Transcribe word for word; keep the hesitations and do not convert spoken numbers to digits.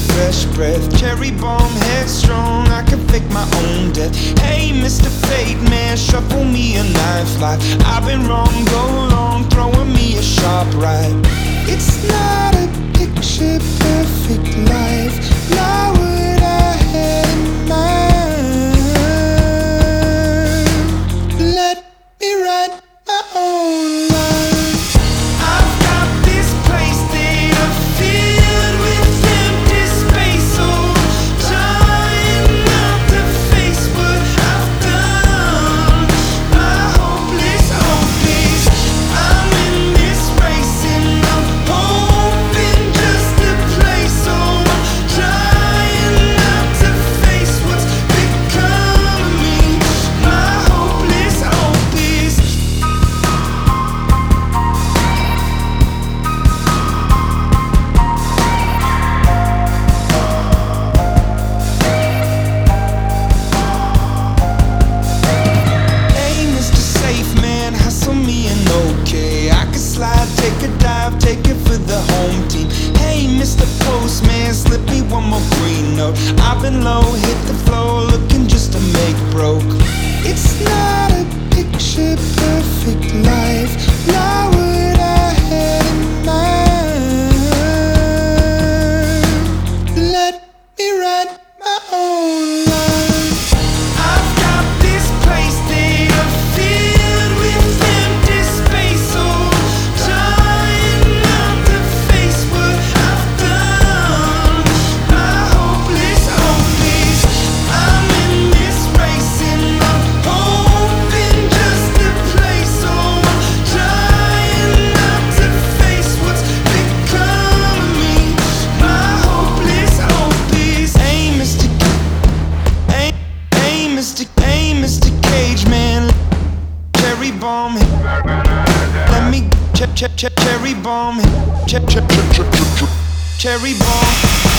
fresh breath. Cherry bomb, headstrong, I can fake my own death. Hey, Mister Fate Man, shuffle me a knife like I've been wrong, go long, throwing me a sharp right. It's not a picture perfect life, not what I had in mind. Let me write my own life. I've got this place that I filled with empty space, so trying not to face what I've done. My hopeless hope is I'm in this race and I'm hoping just to play, so I'm trying not to face what's become of me. My hopeless hope is hey, Mister Safe Man, hustle me and okay. I can slide, take a dive, take it for the home team. Hey, Mister Postman, slip me one more green note. I've been low, hit the floor, looking just to make broke. It's not a picture perfect life, not what I had in mind. Let me write my own life. I've got this place that I filled with empty space, so trying not to face what I've done. My hopeless hope is I'm in this race and I'm hoping just to play, so I'm trying not to face what's become of me. My hopeless hope is hey, Mister Hey, hey, Mister Hey, Mister Cage Man, cherry bomb. Let me ch ch ch cherry bomb. Ch ch ch ch ch cherry bomb.